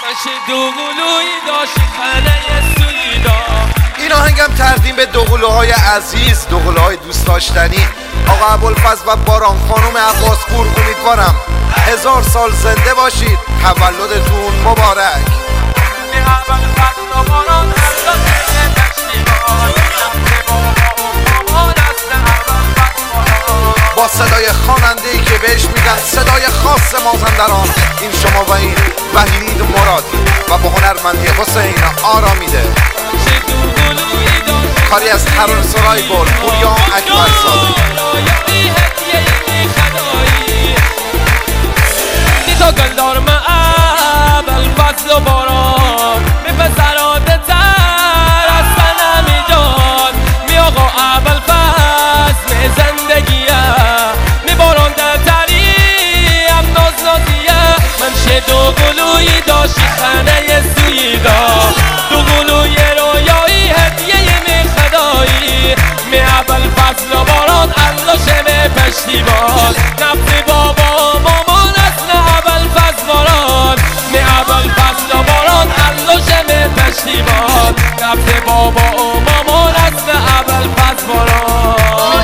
این آهنگم تقدیم به دوقلوهای عزیز، دوقلوهای دوست داشتنی آقا ابوالفضل و باران خانم عباسپور. امیدوارم 1000 سال زنده باشید. تولدتون مبارک. با صدای خواننده‌ای که بهش میگن صدای خاص مازندران، این شما و این وحید مرادی و با هنرمندی حسین آرامیده، کاری از ترانه سرای گل پوریا اکبرزاده. گلدار من ابوالفضل و باران می پسراده تر از سنمی جان، می آقا ابوالفضل می زندگیه، می باران دلتری هم ناز نازیه. من شه دوقلویی داشتی خانه سویدا، دوقلوی رویایی هدیه می خدایی، می ابوالفضل و باران الله شه می پشتیبان. نفس بابا مامان نفس بابا و مامان است ابوالفضل باران.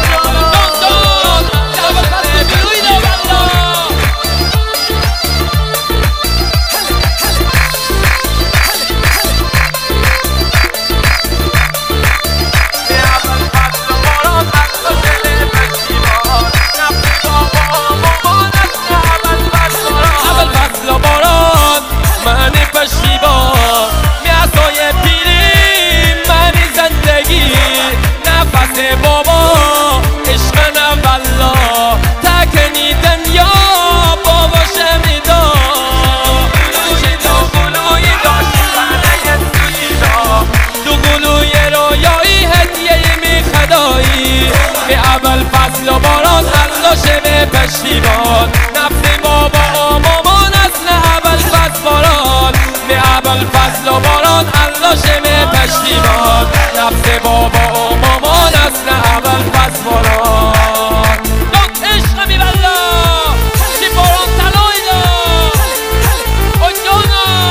ابوالفضل و باران الله شه به پشتیبان. نفس بابا و مامان است ابوالفضل باران، به ابوالفضل و باران الله شه به پشتیبان. نفس بابا و مامان است ابوالفضل باران. عشق می بلا چی باران تلایی دا او جانا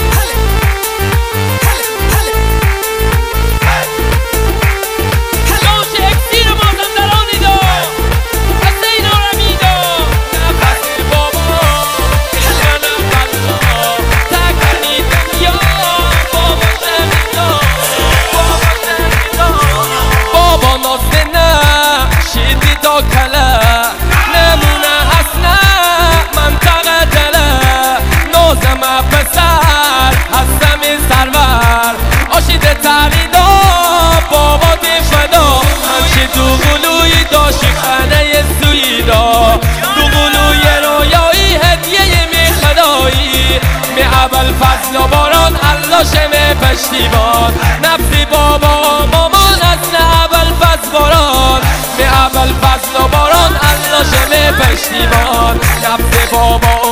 ابوالفضل و باران الله شه به پشتیبان. نفس بابا و مامان است ابوالفضل باران، به ابوالفضل و باران الله شه به پشتیبان. نفس بابا